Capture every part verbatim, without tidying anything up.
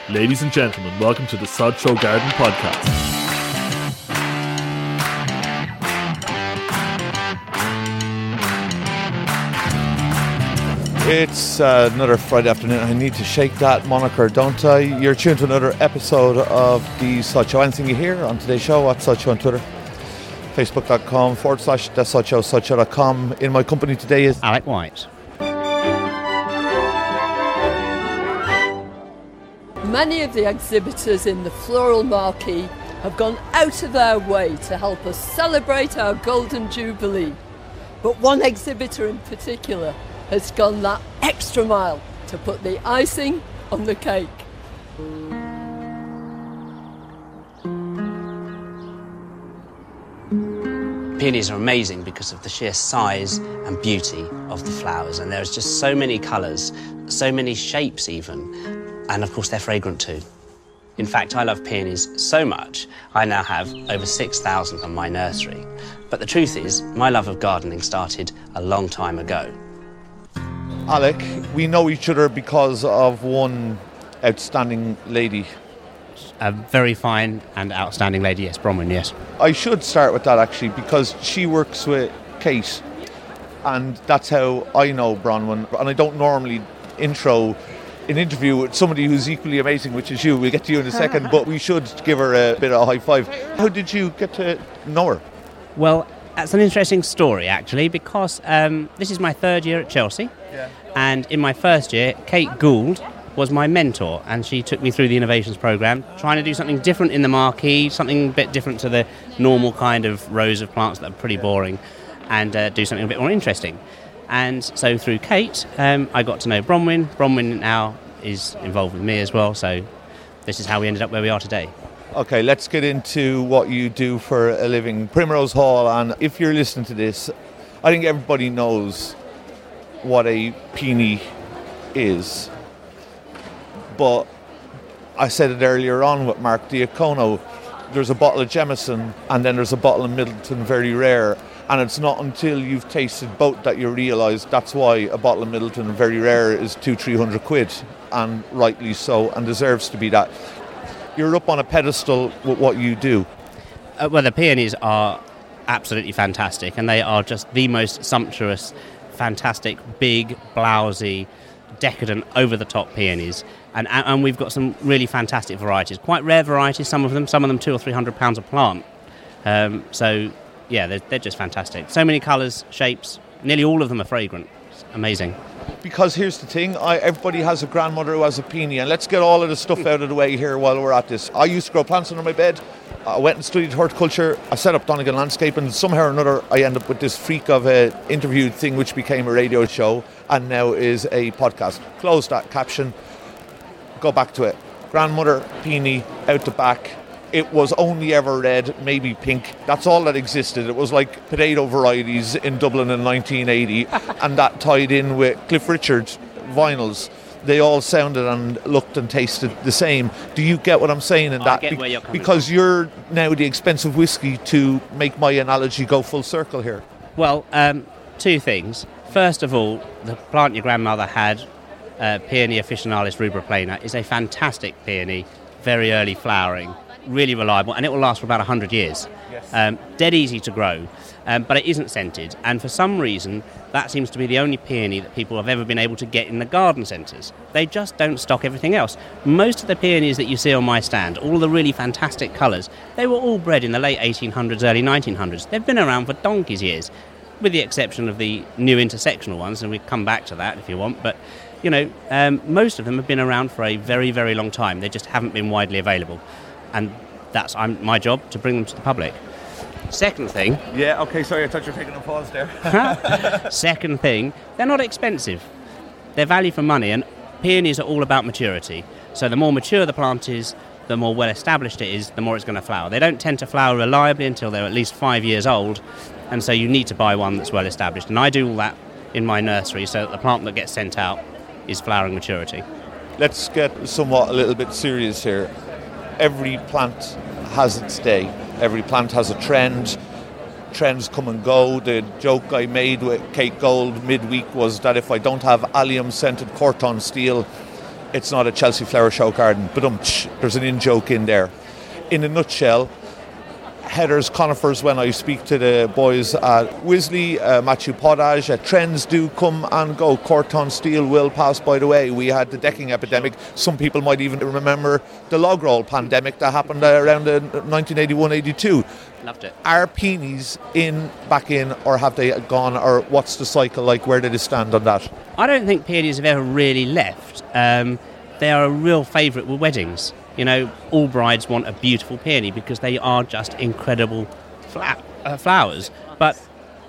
Ladies and gentlemen, welcome to the Sod Show Garden Podcast. It's uh, another Friday afternoon. I need to shake that moniker, don't I? You're tuned to another episode of the Sod Show. Anything you hear on today's show at Sod Show on Twitter, facebook.com forward slash the Sod Show, sod show dot com. In my company today is Alec White. Many of the exhibitors in the Floral Marquee have gone out of their way to help us celebrate our Golden Jubilee. But one exhibitor in particular has gone that extra mile to put the icing on the cake. Peonies are amazing because of the sheer size and beauty of the flowers, and there's just so many colours, so many shapes even, and of course they're fragrant too. In fact, I love peonies so much, I now have over six thousand on my nursery. But the truth is, my love of gardening started a long time ago. Alec. We know each other because of one outstanding lady. A very fine and outstanding lady, yes, Bronwyn, yes. I should start with that actually, because she works with Kate, and that's how I know Bronwyn. And I don't normally intro an interview with somebody who's equally amazing, which is you. We'll get to you in a second, but we should give her a bit of a high five. How did you get to know her? Well, that's an interesting story actually, because um, this is my third year at Chelsea, yeah. And in my first year, Kate Gould was my mentor, and she took me through the innovations programme, trying to do something different in the marquee, something a bit different to the normal kind of rows of plants that are pretty boring, and uh, do something a bit more interesting. And so through Kate, um, I got to know Bronwyn. Bronwyn now is involved with me as well, so this is how we ended up where we are today. Okay, let's get into what you do for a living. Primrose Hall, and if you're listening to this, I think everybody knows what a peony is. But I said it earlier on with Mark Diacono, there's a bottle of Jameson and then there's a bottle of Middleton Very Rare. And it's not until you've tasted both that you realise that's why a bottle of Middleton Very Rare is two, three hundred quid, and rightly so, and deserves to be that. You're up on a pedestal with what you do. Uh, well, the peonies are absolutely fantastic, and they are just the most sumptuous, fantastic, big, blousy, decadent, over-the-top peonies. And, and we've got some really fantastic varieties, quite rare varieties, some of them, some of them two or three hundred pounds a plant. Um, so, yeah, they're, they're just fantastic. So many colours, shapes, nearly all of them are fragrant. It's amazing. Because here's the thing, I, everybody has a grandmother who has a peony, and let's get all of the stuff out of the way here while we're at this. I used to grow plants under my bed. I went and studied horticulture. I set up Donegan Landscape, and somehow or another I end up with this freak of a interview thing which became a radio show and now is a podcast. Close that caption, go back to it. Grandmother, peony, out the back. It was only ever red, maybe pink. That's all that existed. It was like potato varieties in Dublin in nineteen eighty, and that tied in with Cliff Richard vinyls. They all sounded and looked and tasted the same. Do you get what I'm saying in that? I get where you're coming because from. You're now the expensive whiskey to make my analogy go full circle here. Well, um, two things. First of all, the plant your grandmother had, uh, Peony officinalis rubriplana, is a fantastic peony, very early flowering, really reliable, and it will last for about one hundred years. Yes. Um, dead easy to grow, um, but it isn't scented, and for some reason that seems to be the only peony that people have ever been able to get in the garden centres. They just don't stock everything else. Most of the peonies that you see on my stand, all the really fantastic colours, they were all bred in the late eighteen hundreds, early nineteen hundreds. They've been around for donkey's years, with the exception of the new intersectional ones, and we come back to that if you want, but you know, um, most of them have been around for a very, very long time. They just haven't been widely available. And that's I'm, my job to bring them to the public. Second thing... Yeah, okay, sorry, I thought you were taking a pause there. Second thing, they're not expensive. They're value for money, and peonies are all about maturity. So the more mature the plant is, the more well-established it is, the more it's going to flower. They don't tend to flower reliably until they're at least five years old, and so you need to buy one that's well-established. And I do all that in my nursery, so that the plant that gets sent out is flowering maturity. Let's get somewhat a little bit serious here. Every plant has its day. Every plant has a trend. Trends come and go. The joke I made with Kate Gould midweek was that if I don't have allium scented Corton steel it's not a Chelsea flower show garden, but um, there's an in-joke in there. In a nutshell, headers, conifers, when I speak to the boys at Wisley, uh, Matthew Potage, uh, trends do come and go. Corton steel will pass by the way. We had the decking epidemic. Some people might even remember the log roll pandemic that happened uh, around uh, nineteen eighty-one eighty-two. Loved it. Are peonies in, back in, or have they gone, or what's the cycle like? Where do they stand on that? I don't think peonies have ever really left. Um, they are a real favourite with weddings. You know, all brides want a beautiful peony because they are just incredible fla- uh, flowers. But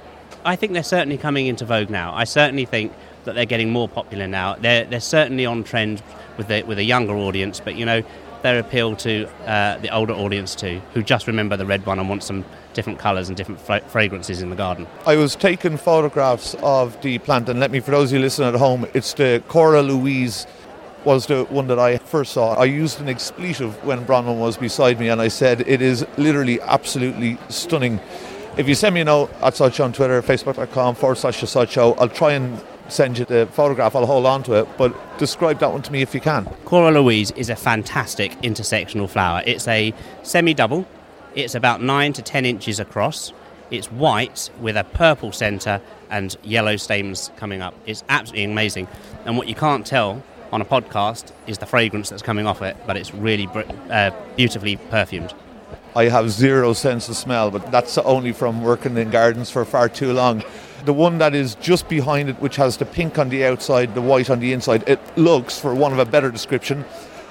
I think they're certainly coming into vogue now. I certainly think that they're getting more popular now. They're they're certainly on trend with the, with a younger audience, but you know, they appeal to uh, the older audience too, who just remember the red one and want some different colours and different fra- fragrances in the garden. I was taking photographs of the plant, and let me, for those of you listening at home, it's the Cora Louise. Was the one that I first saw. I used an expletive when Bronwyn was beside me, and I said it is literally absolutely stunning. If you send me a note at Sudshow on Twitter, facebook.com forward slash the Sudshow, I'll try and send you the photograph. I'll hold on to it, but describe that one to me if you can. Cora Louise is a fantastic intersectional flower. It's a semi-double. It's about nine to ten inches across. It's white with a purple centre and yellow stamens coming up. It's absolutely amazing. And what you can't tell on a podcast is the fragrance that's coming off it, but it's really uh, beautifully perfumed. I have zero sense of smell, but that's only from working in gardens for far too long. The one that is just behind it, which has the pink on the outside, the white on the inside, it looks, for want of a better description,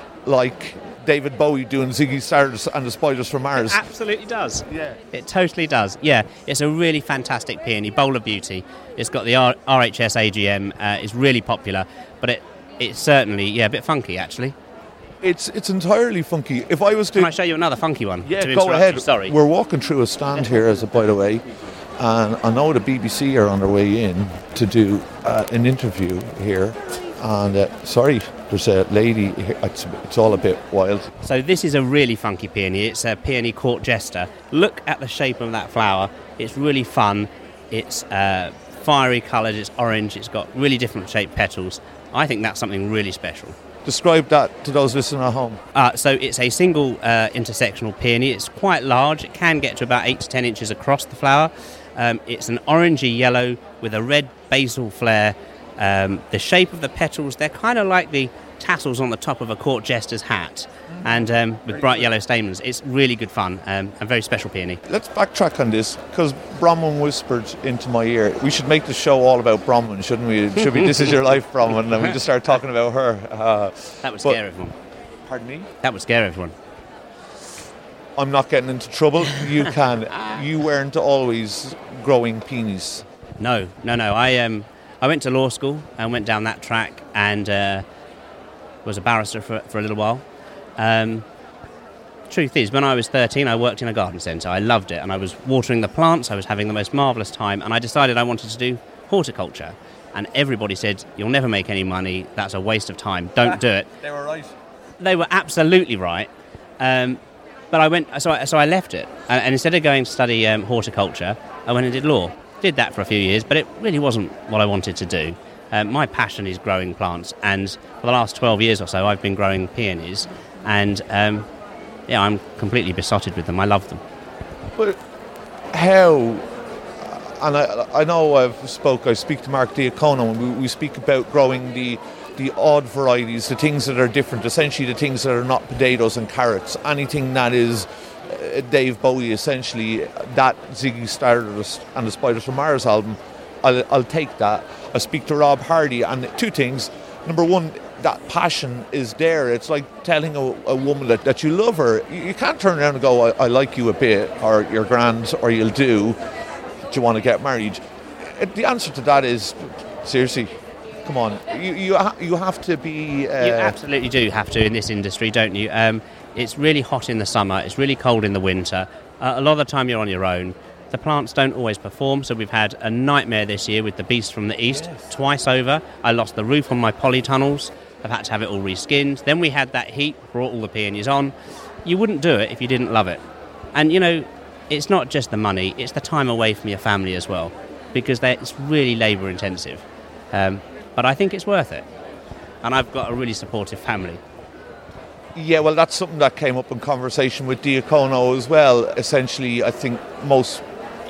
like David Bowie doing Ziggy Stardust and the Spiders from Mars. It absolutely does. Yeah. It totally does. Yeah, it's a really fantastic peony, bowl of beauty. It's got the R- RHS A G M, uh, it's really popular, but it It's certainly, yeah, a bit funky, actually. It's it's entirely funky. If I was to... Can I show you another funky one? Yeah, to go ahead. You? Sorry. We're walking through a stand here, as a, by the way, and I know the B B C are on their way in to do uh, an interview here. And, uh, sorry, there's a lady here. It's, it's all a bit wild. So this is a really funky peony. It's a peony court jester. Look at the shape of that flower. It's really fun. It's uh, fiery coloured. It's orange. It's got really different shaped petals. I think that's something really special. Describe that to those listening at home. Uh, so it's a single uh, intersectional peony. It's quite large. It can get to about eight to ten inches across the flower. Um, it's an orangey yellow with a red basal flare. Um, the shape of the petals, they're kind of like the tassels on the top of a court jester's hat, and um, with bright yellow stamens. It's really good fun, um, a very special peony. Let's backtrack on this, because Bronwyn whispered into my ear, we should make the show all about Bronwyn, shouldn't we? Should we? This is your life, Bronwyn, and we just start talking about her. Uh, that would but, scare everyone. Pardon me? That would scare everyone. I'm not getting into trouble. You can. You weren't always growing peonies. No, no, no. I um, I went to law school and went down that track, and uh, was a barrister for, for a little while. Um, truth is, when I was thirteen, I worked in a garden centre. I loved it, and I was watering the plants. I was having the most marvellous time, and I decided I wanted to do horticulture. And everybody said, you'll never make any money. That's a waste of time. Don't do it. They were right. They were absolutely right. Um, but I went, so I, so I left it. And, and instead of going to study um, horticulture, I went and did law. Did that for a few years, but it really wasn't what I wanted to do. Um, my passion is growing plants, and for the last twelve years or so, I've been growing peonies, and um, yeah, I'm completely besotted with them. I love them. But how? And I, I know I've spoke. I speak to Mark Diacono, and we, we speak about growing the the odd varieties, the things that are different. Essentially, the things that are not potatoes and carrots. Anything that is uh, Dave Bowie, essentially that Ziggy Stardust and the Spiders from Mars album. I'll, I'll take that. I speak to Rob Hardy, and two things. Number one, that passion is there. It's like telling a, a woman that, that you love her. You, you can't turn around and go, I, I like you a bit, or you're grand, or you'll do. Do you want to get married? It, the answer to that is, seriously, come on. You you, ha- you have to be... Uh, you absolutely do have to in this industry, don't you? Um, it's really hot in the summer. It's really cold in the winter. Uh, a lot of the time you're on your own. The plants don't always perform, so we've had a nightmare this year with the beast from the east. Yes. Twice over. I lost the roof on my polytunnels. I've had to have it all reskinned. Then we had that heat, brought all the peonies on. You wouldn't do it if you didn't love it. And, you know, it's not just the money, it's the time away from your family as well, because it's really labour intensive. Um, but I think it's worth it. and I've got a really supportive family. Yeah, well, that's something that came up in conversation with Diacono as well. Essentially, I think most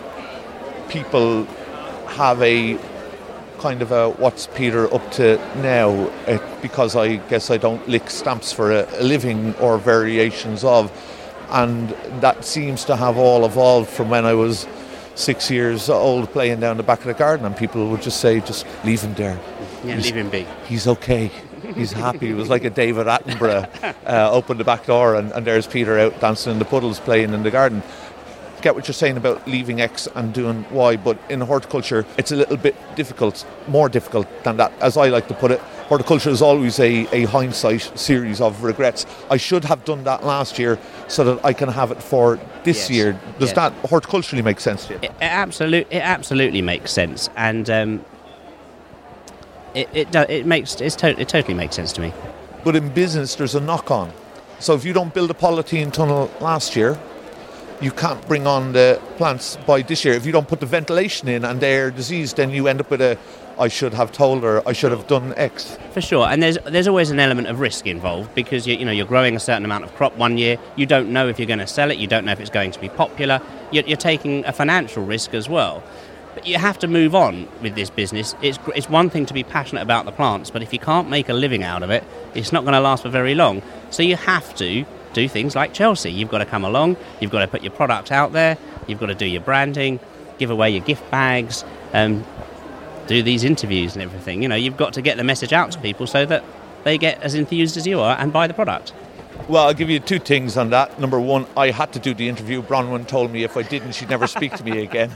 people have a kind of a what's Peter up to now, uh, because I guess I don't lick stamps for a, a living or variations of, and that seems to have all evolved from when I was six years old playing down the back of the garden, and people would just say, just leave him there. Yeah, he's, leave him be. He's okay. He's happy. It was like a David Attenborough uh, opened the back door and, and there's Peter out dancing in the puddles playing in the garden. Get what you're saying about leaving X and doing Y, but in horticulture it's a little bit difficult, more difficult than that, as I like to put it. Horticulture is always a, a hindsight series of regrets. I should have done that last year so that I can have it for this yes. year. Does yes. that horticulturally make sense to you? It, it, absolute, it absolutely makes sense, and um, it it, do, it makes it's to, it totally makes sense to me. But in business, there's a knock-on. So if you don't build a polythene tunnel last year, you can't bring on the plants by this year. If you don't put the ventilation in and they're diseased, then you end up with a, I should have told her, I should have done X. For sure, and there's there's always an element of risk involved, because you, you know you're growing a certain amount of crop one year. You don't know if you're going to sell it. You don't know if it's going to be popular. You're, you're taking a financial risk as well. But you have to move on with this business. It's it's one thing to be passionate about the plants, but if you can't make a living out of it, it's not going to last for very long. So you have to do things like Chelsea. You've got to come along, you've got to put your product out there, you've got to do your branding, give away your gift bags, um, do these interviews and everything. You know, you've got to get the message out to people so that they get as enthused as you are and buy the product. Well, I'll give you two things on that. Number one, I had to do the interview. Bronwyn told me if I didn't, she'd never speak to me again.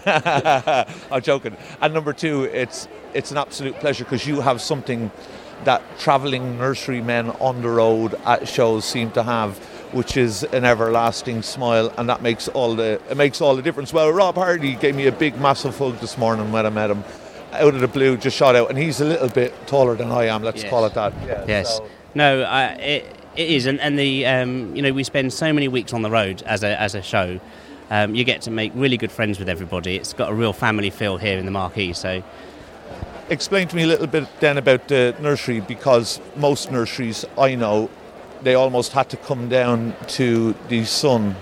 I'm joking. And number two, it's it's an absolute pleasure, because you have something that travelling nurserymen on the road at shows seem to have, which is an everlasting smile, and that makes all the it makes all the difference. Well, Rob Hardy gave me a big, massive hug this morning when I met him, out of the blue, just shot out, and he's a little bit taller than I am. Let's yes. call it that. Yeah, yes. So. No, uh, it it is, and and the um, you know we spend so many weeks on the road as a as a show. Um, you get to make really good friends with everybody. It's got a real family feel here in the Marquee. So. Explain to me a little bit then about the nursery, because most nurseries I know, they almost had to come down to the sun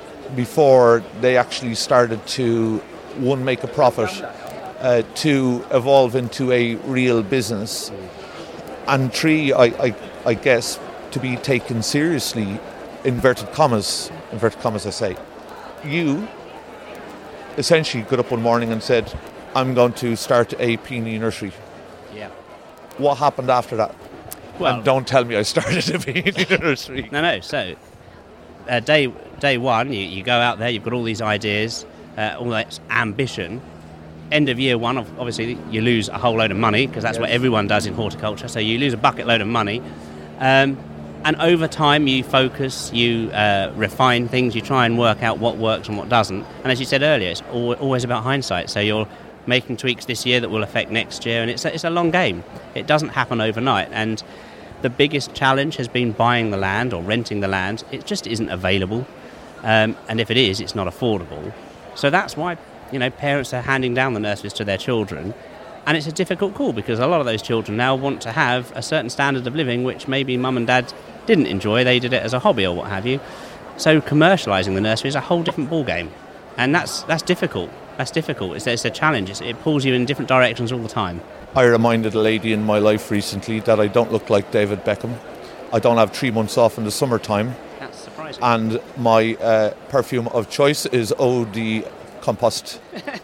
before they actually started to, one, make a profit, uh, two, evolve into a real business, and three, I, I, I guess, to be taken seriously, inverted commas, inverted commas I say. You essentially got up one morning and said, I'm going to start a peony nursery. Yeah. What happened after that? Well, and don't tell me I started a peony nursery. No, no. So, uh, day day one, you, you go out there, you've got all these ideas, uh, all that ambition. End of year one, obviously, you lose a whole load of money, because that's yes. what everyone does in horticulture. So you lose a bucket load of money. Um, and over time, you focus, you uh, refine things, you try and work out what works and what doesn't. And as you said earlier, it's always about hindsight. So you're making tweaks this year that will affect next year, and it's a, it's a long game. It doesn't happen overnight, and the biggest challenge has been buying the land or renting the land. It just isn't available, um, and if it is, it's not affordable. So that's why, you know, parents are handing down the nurseries to their children, and it's a difficult call, because a lot of those children now want to have a certain standard of living which maybe mum and dad didn't enjoy. They did it as a hobby or what have you. So commercialising the nursery is a whole different ball game, and that's that's difficult. That's difficult. It's, it's a challenge. It's, it pulls you in different directions all the time. I reminded a lady in my life recently that I don't look like David Beckham. I don't have three months off in the summertime. That's surprising. And my uh, perfume of choice is Eau de Compost.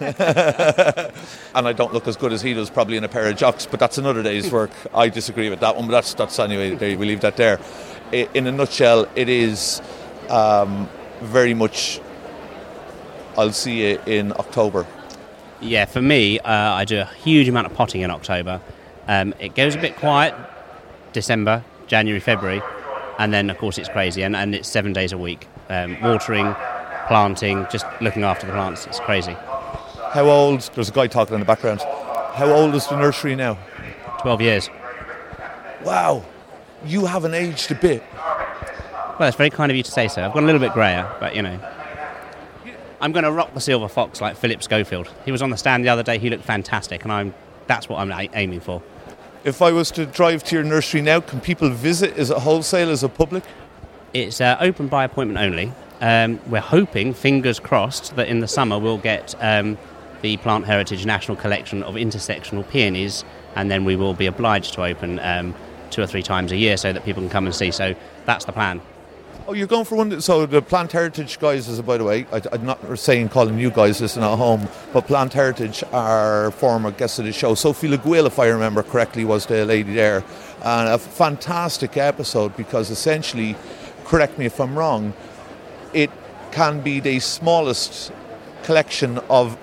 And I don't look as good as he does, probably in a pair of jocks, but that's another day's work. I disagree with that one, but that's, that's anyway, there, we leave that there. In a nutshell, it is um, very much... I'll see you in October. Yeah, for me, uh, I do a huge amount of potting in October. Um, it goes a bit quiet, December, January, February, and then, of course, it's crazy, and, and it's seven days a week. Um, watering, planting, just looking after the plants. It's crazy. How old, there's a guy talking in the background, how old is the nursery now? twelve years. Wow, you haven't aged a bit. Well, it's very kind of you to say so. I've got a little bit greyer, but, you know. I'm going to rock the silver fox like Philip Schofield. He was on the stand the other day. He looked fantastic, and I'm that's what I'm a- aiming for. If I was to drive to your nursery now, can people visit? Is it wholesale? Is it public? It's uh, open by appointment only. Um, we're hoping, fingers crossed, that in the summer we'll get um, the Plant Heritage National Collection of intersectional peonies, and then we will be obliged to open um, two or three times a year so that people can come and see. So that's the plan. Oh, you're going for one. So the Plant Heritage guys, is by the way, I, I'm not saying calling you guys listen at home, but Plant Heritage are former guests of the show. Sophie Le Guil, if I remember correctly, was the lady there. And a fantastic episode because essentially, correct me if I'm wrong, it can be the smallest collection of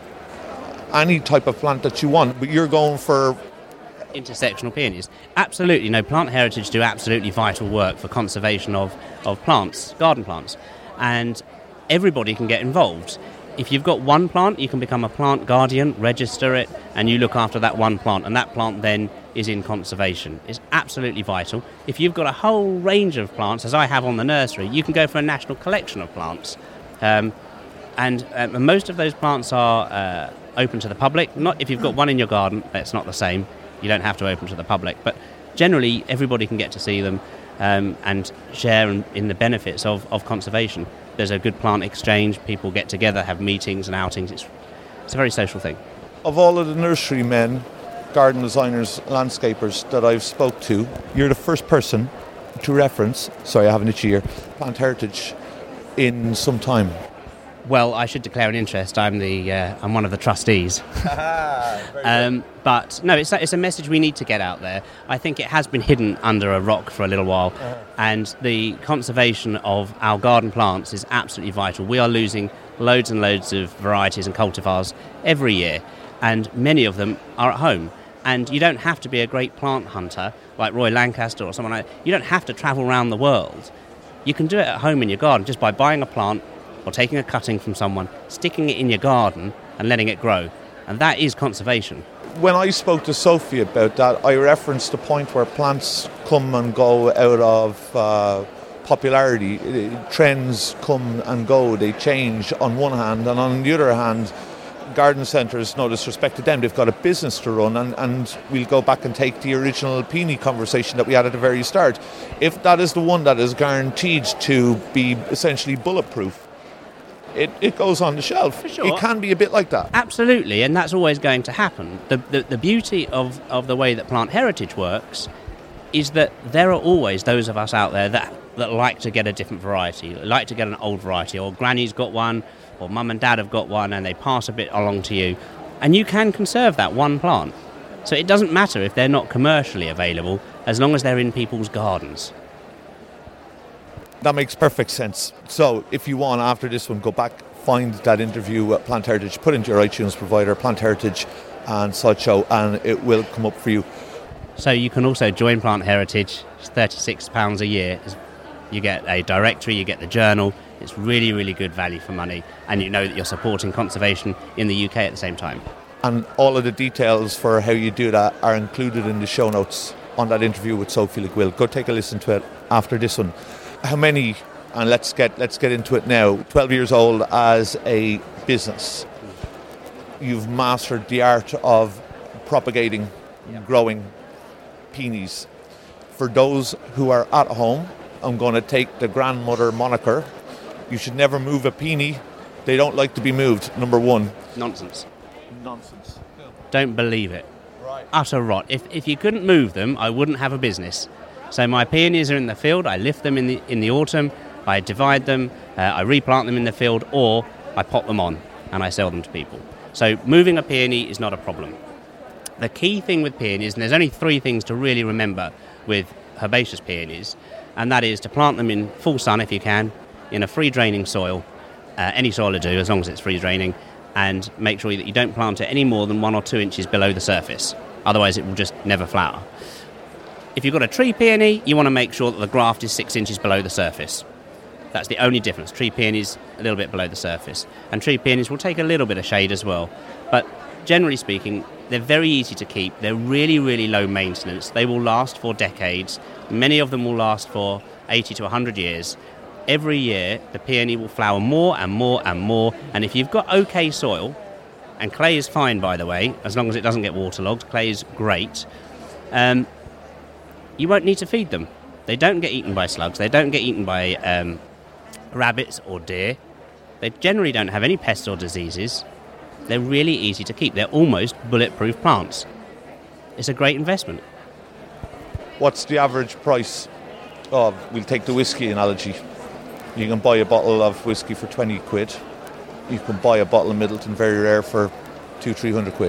any type of plant that you want, but you're going for intersectional peonies. Absolutely. No, Plant Heritage do absolutely vital work for conservation of, of plants, garden plants. And everybody can get involved. If you've got one plant, you can become a plant guardian, register it, and you look after that one plant. And that plant then is in conservation. It's absolutely vital. If you've got a whole range of plants, as I have on the nursery, you can go for a national collection of plants. Um, and uh, most of those plants are uh, open to the public. Not if you've got one in your garden, that's not the same. You don't have to open to the public, but generally everybody can get to see them um, and share in, in the benefits of, of conservation. There's a good plant exchange, people get together, have meetings and outings. It's, it's a very social thing. Of all of the nursery men, garden designers, landscapers that I've spoke to, you're the first person to reference, sorry I have an itchy ear, Plant Heritage in some time. Well, I should declare an interest. I'm the uh, I'm one of the trustees. um, but no, it's a, it's a message we need to get out there. I think it has been hidden under a rock for a little while, uh-huh. and the conservation of our garden plants is absolutely vital. We are losing loads and loads of varieties and cultivars every year, and many of them are at home. And you don't have to be a great plant hunter like Roy Lancaster or someone like that. You don't have to travel around the world. You can do it at home in your garden just by buying a plant or taking a cutting from someone, sticking it in your garden and letting it grow. And that is conservation. When I spoke to Sophie about that, I referenced the point where plants come and go out of uh, popularity. Trends come and go, they change on one hand, and on the other hand, garden centres, no disrespect to them, they've got a business to run, and, and we'll go back and take the original peony conversation that we had at the very start. If that is the one that is guaranteed to be essentially bulletproof, It, it goes on the shelf. For sure. It can be a bit like that. Absolutely, and that's always going to happen. The, the, the beauty of, of the way that Plant Heritage works is that there are always those of us out there that, that like to get a different variety, like to get an old variety, or granny's got one, or mum and dad have got one, and they pass a bit along to you. And you can conserve that one plant. So it doesn't matter if they're not commercially available, as long as they're in people's gardens. That makes perfect sense. So if you want, after this one, go back, find that interview at Plant Heritage, put into your iTunes provider, Plant Heritage and Sideshow, and it will come up for you. So you can also join Plant Heritage. It's thirty-six pounds a year. You get a directory, you get the journal. It's really, really good value for money, and you know that you're supporting conservation in the U K at the same time. And all of the details for how you do that are included in the show notes on that interview with Sophie Le Guil. Go take a listen to it after this one. How many, and let's get let's get into it now, twelve years old as a business, you've mastered the art of propagating, yeah. growing peonies. For those who are at home, I'm going to take the grandmother moniker. You should never move a peony. They don't like to be moved, number one. Nonsense. Nonsense. Don't believe it. Right. Utter rot. If if you couldn't move them, I wouldn't have a business. So my peonies are in the field, I lift them in the in the autumn, I divide them, uh, I replant them in the field, or I pop them on and I sell them to people. So moving a peony is not a problem. The key thing with peonies, and there's only three things to really remember with herbaceous peonies, and that is to plant them in full sun if you can, in a free draining soil, uh, any soil will do as long as it's free draining, and make sure that you don't plant it any more than one or two inches below the surface, otherwise it will just never flower. If you've got a tree peony, you want to make sure that the graft is six inches below the surface. That's the only difference. Tree peonies a little bit below the surface. And tree peonies will take a little bit of shade as well. But generally speaking, they're very easy to keep. They're really, really low maintenance. They will last for decades. Many of them will last for eighty to one hundred years. Every year, the peony will flower more and more and more. And if you've got okay soil, and clay is fine, by the way, as long as it doesn't get waterlogged, clay is great. um, you won't need to feed them. They don't get eaten by slugs. They don't get eaten by um, rabbits or deer. They generally don't have any pests or diseases. They're really easy to keep. They're almost bulletproof plants. It's a great investment. What's the average price of, we'll take the whiskey analogy. You can buy a bottle of whiskey for twenty quid. You can buy a bottle of Middleton Very Rare for two, three hundred quid.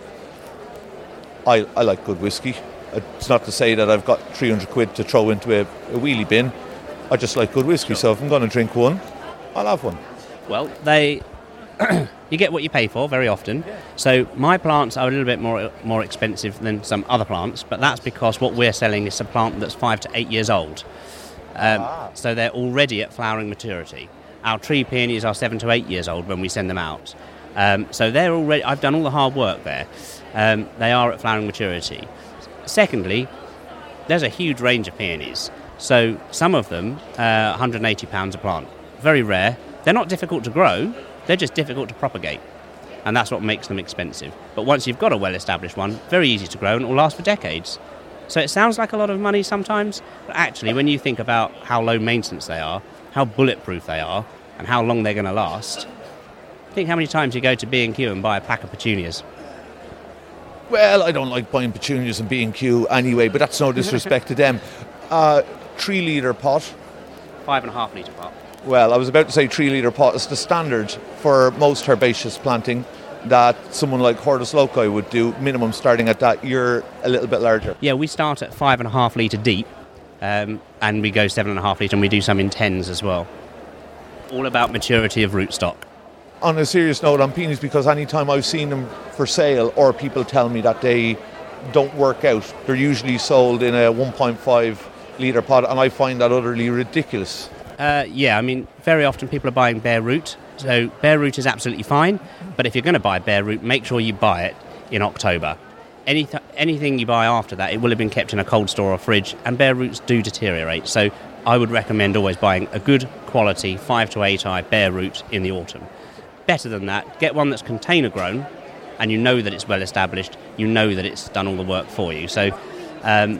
I, I like good whiskey. It's not to say that I've got three hundred quid to throw into a, a wheelie bin. I just like good whiskey, so if I'm going to drink one, I'll have one. Well, they... you get what you pay for very often. So my plants are a little bit more more expensive than some other plants, but that's because what we're selling is a plant that's five to eight years old. Um, ah. So they're already at flowering maturity. Our tree peonies are seven to eight years old when we send them out. Um, so they're already. I've done all the hard work there. Um, they are at flowering maturity. Secondly, there's a huge range of peonies. So some of them, uh, one hundred eighty pounds a plant. Very rare. They're not difficult to grow. They're just difficult to propagate, and that's what makes them expensive. But once you've got a well-established one, very easy to grow, and it will last for decades. So it sounds like a lot of money sometimes, but actually when you think about how low maintenance they are, how bulletproof they are, and how long they're going to last, think how many times you go to B and Q and buy a pack of petunias. Well, I don't like buying petunias in B and Q anyway, but that's no disrespect to them. Uh, three litre pot. Five and a half litre pot. Well, I was about to say three litre pot is the standard for most herbaceous planting that someone like Hortus loci would do, minimum starting at that. You're a little bit larger. Yeah, we start at five and a half litre deep, um, and we go seven and a half litre, and we do some in tens as well. All about maturity of rootstock. On a serious note on peonies, because any time I've seen them for sale or people tell me that they don't work out, they're usually sold in a one point five litre pot, and I find that utterly ridiculous. Uh, yeah, I mean, very often people are buying bare root, so bare root is absolutely fine, but if you're going to buy bare root, make sure you buy it in October. Any th- anything you buy after that, it will have been kept in a cold store or fridge, and bare roots do deteriorate, so I would recommend always buying a good quality five to eight eye bare root in the autumn. Better than that, get one that's container grown, and you know that it's well established, you know that it's done all the work for you. So um,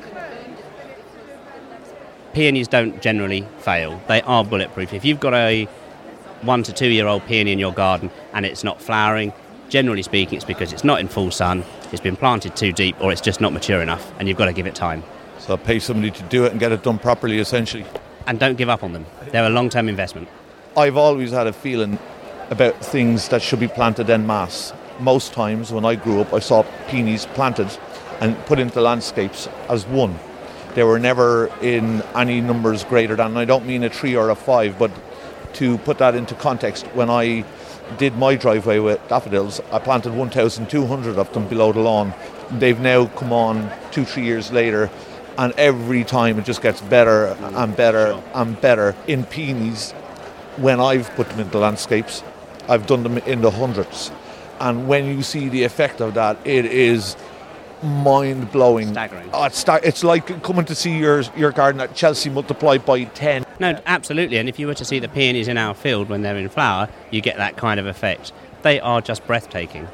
peonies don't generally fail. They are bulletproof. If you've got a one to two year old peony in your garden and it's not flowering, generally speaking it's because it's not in full sun, it's been planted too deep, or it's just not mature enough, and you've got to give it time. So pay somebody to do it and get it done properly, essentially. And don't give up on them. They're a long-term investment. I've always had a feeling about things that should be planted en masse. Most times when I grew up, I saw peonies planted and put into landscapes as one. They were never in any numbers greater than, and I don't mean a three or a five, but to put that into context, when I did my driveway with daffodils, I planted one thousand two hundred of them below the lawn. They've now come on two, three years later, and every time it just gets better and better and better. In peonies, when I've put them into landscapes, I've done them in the hundreds. And when you see the effect of that, it is mind-blowing. Staggering. Oh, it's, sta- it's like coming to see your your garden at Chelsea multiplied by ten. No, absolutely. And if you were to see the peonies in our field when they're in flower, you get that kind of effect. They are just breathtaking.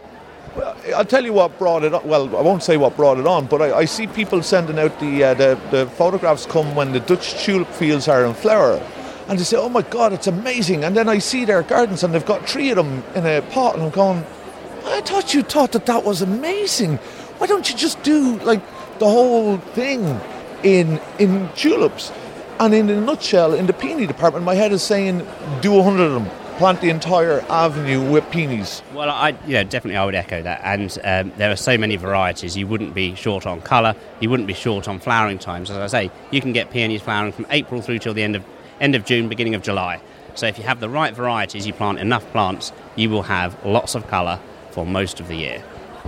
Well, I'll tell you what brought it on. Well, I won't say what brought it on, but I, I see people sending out the, uh, the the photographs come when the Dutch tulip fields are in flower. And they say, oh my God, it's amazing. And then I see their gardens and they've got three of them in a pot. And I'm going, I thought you thought that that was amazing. Why don't you just do like the whole thing in in tulips? And in a nutshell, in the peony department, my head is saying, do one hundred of them. Plant the entire avenue with peonies. Well, I, you know, definitely I would echo that. And um, there are so many varieties. You wouldn't be short on colour. You wouldn't be short on flowering times. As I say, you can get peonies flowering from April through till the end of end of June, beginning of July. So if you have the right varieties, you plant enough plants, you will have lots of colour for most of the year.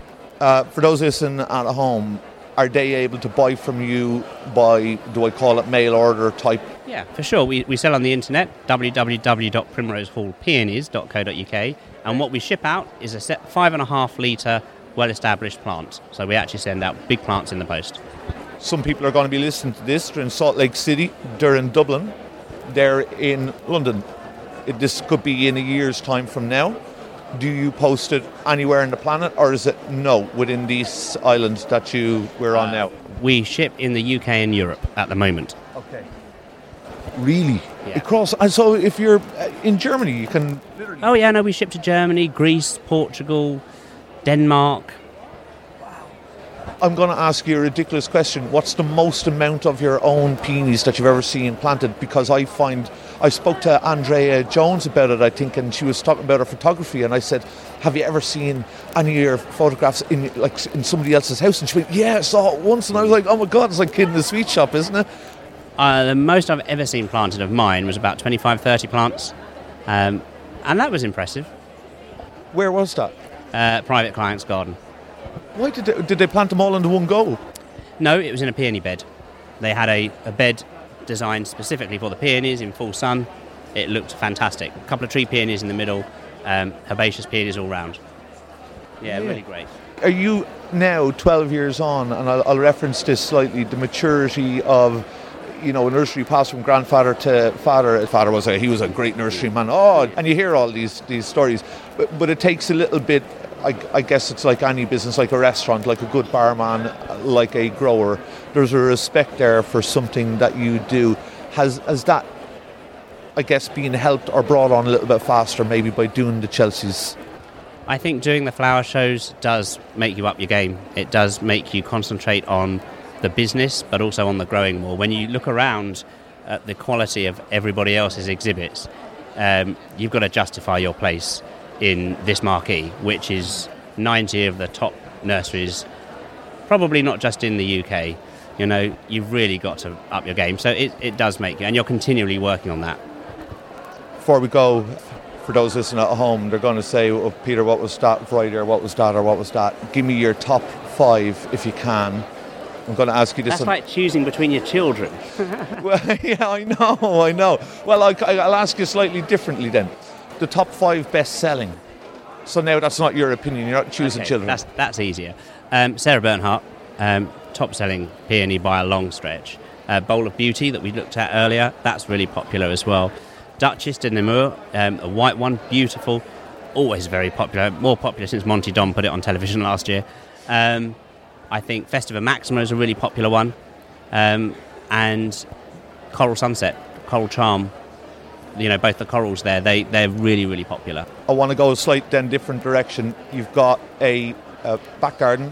Uh, for those listening at home, are they able to buy from you by, do I call it mail order type? Yeah, for sure. We we sell on the internet, w w w dot primrose hall peonies dot co dot u k, and what we ship out is a set five and a half litre well-established plant. So we actually send out big plants in the post. Some people are going to be listening to this. They're in Salt Lake City, they're in Dublin, they're in London. It, this could be in a year's time from now. do you post it anywhere on the planet, or is it no within these islands that you we're on now? We ship in the U K and Europe at the moment. Okay. Really? Yeah. Across. And so if you're uh, in Germany, you can literally. Oh yeah, no, we ship to Germany, Greece, Portugal, Denmark. I'm going to ask you a ridiculous question. What's the most amount of your own peonies that you've ever seen planted? Because I find, I spoke to Andrea Jones about it, I think, and she was talking about her photography, and I said, have you ever seen any of your photographs in like in somebody else's house? And she went, yeah, I saw it once, and I was like, oh my God, it's like kid in the sweet shop, isn't it? Uh, the most I've ever seen planted of mine was about twenty-five, thirty plants, um, and that was impressive. Where was that? Uh, private client's garden. Why did they, did they plant them all into one go? No, it was in a peony bed. They had a, a bed designed specifically for the peonies in full sun. It looked fantastic. A couple of tree peonies in the middle, um, herbaceous peonies all round. Yeah, yeah, really great. Are you now twelve years on, and I'll, I'll reference this slightly, the maturity of, you know, a nursery passed from grandfather to father. Father was a, he was a great nurseryman. Oh, and you hear all these, these stories, but, but it takes a little bit. I, I guess it's like any business, like a restaurant, like a good barman, like a grower. There's a respect there for something that you do. Has has that, I guess, been helped or brought on a little bit faster maybe by doing the Chelseas? I think doing the flower shows does make you up your game. It does make you concentrate on the business, but also on the growing more. When you look around at the quality of everybody else's exhibits, um, you've got to justify your place in this marquee, which is ninety of the top nurseries, probably not just in the U K. You know, you've really got to up your game. So it, it does make you, and you're continually working on that. Before we go, for those listening at home, they're going to say, oh, Peter, what was that Friday, or what was that, or what was that? Give me your top five, if you can. I'm going to ask you this. That's on... like choosing between your children. Well, yeah, I know, I know. Well, I'll, I'll ask you slightly differently then. The top five best-selling. So now that's not your opinion. You're not choosing okay, children. That's that's easier. Um, Sarah Bernhardt, um, top-selling peony by a long stretch. Uh, Bowl of Beauty that we looked at earlier, that's really popular as well. Duchess de Nemours, um, a white one, beautiful, always very popular. More popular since Monty Don put it on television last year. Um, I think Festiva Maxima is a really popular one, um, and Coral Sunset, Coral Charm. You know, both the corals there, they, they're really, really popular. I want to go a slight then different direction. You've got a, a back garden,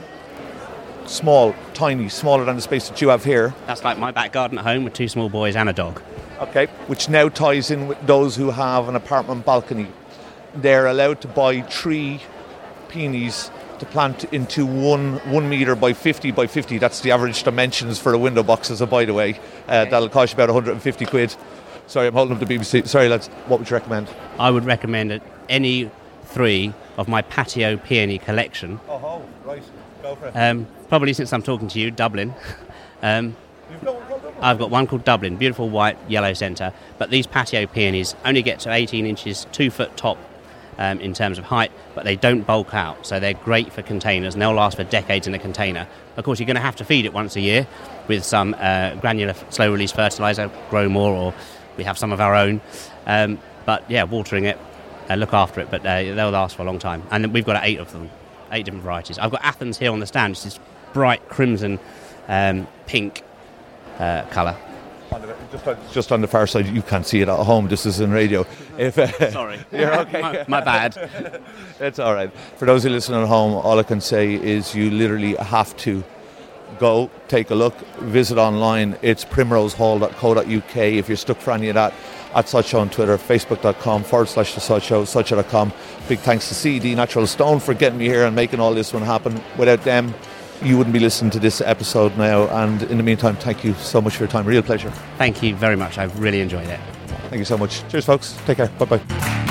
small, tiny, smaller than the space that you have here. That's like my back garden at home with two small boys and a dog. Okay, which now ties in with those who have an apartment balcony. They're allowed to buy three peonies to plant into one one metre by fifty by fifty. That's the average dimensions for the window boxes, by the way. Uh, okay. That'll cost you about one hundred fifty quid. Sorry, I'm holding up the B B C. Sorry, lads. What would you recommend? I would recommend that any three of my patio peony collection. Oh, right. Go for it. Um, probably since I'm talking to you, Dublin. um, You've got one called Dublin? I've got one called Dublin, beautiful white, yellow centre. But these patio peonies only get to eighteen inches, two foot top um, in terms of height, but they don't bulk out. So they're great for containers, and they'll last for decades in a container. Of course, you're going to have to feed it once a year with some uh, granular slow-release fertiliser, Grow More, or we have some of our own, um, but yeah, watering it, uh, look after it, but uh, they'll last for a long time. And we've got eight of them, eight different varieties. I've got Athens here on the stand, which is bright crimson, um, pink uh, colour. Just on, just on the far side, you can't see it at home. This is in radio. If uh, Sorry, you're okay. my, my bad. It's all right. For those who listen at home, all I can say is you literally have to go, take a look, visit online. It's primrosehall dot co dot uk if you're stuck for any of that. At Sudshow on Twitter, facebook.com forward slash the Sudshow, sudshow dot com. Big thanks to C D Natural Stone for getting me here and making all this one happen. Without them, you wouldn't be listening to this episode now. And in the meantime, thank you so much for your time. Real pleasure. Thank you very much. I've really enjoyed it. Thank you so much. Cheers, folks. Take care. Bye-bye.